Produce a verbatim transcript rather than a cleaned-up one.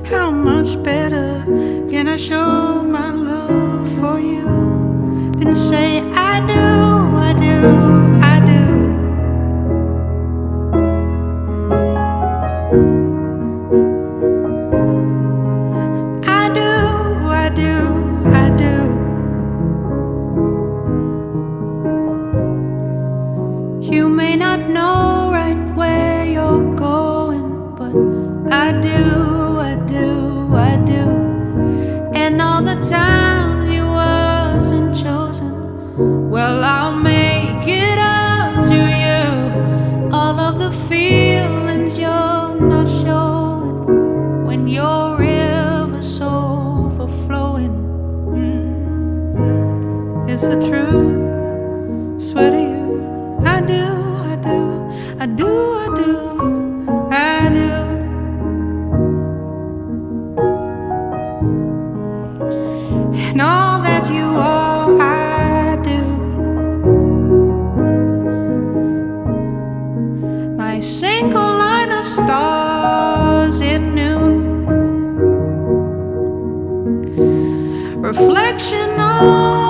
How much better can I show my love for you than say I do, I do, I do. I do, I do, I do. You may not know right where you're going, but I do, I do, I do. And all the times you wasn't chosen, well, I'll make it up to you. All of the feelings you're not showing when your river's overflowing. Mm. It's the truth, swear to you. I do, I do, I do, I do, I do. And all that you are, I do. My single line of stars in noon, reflection on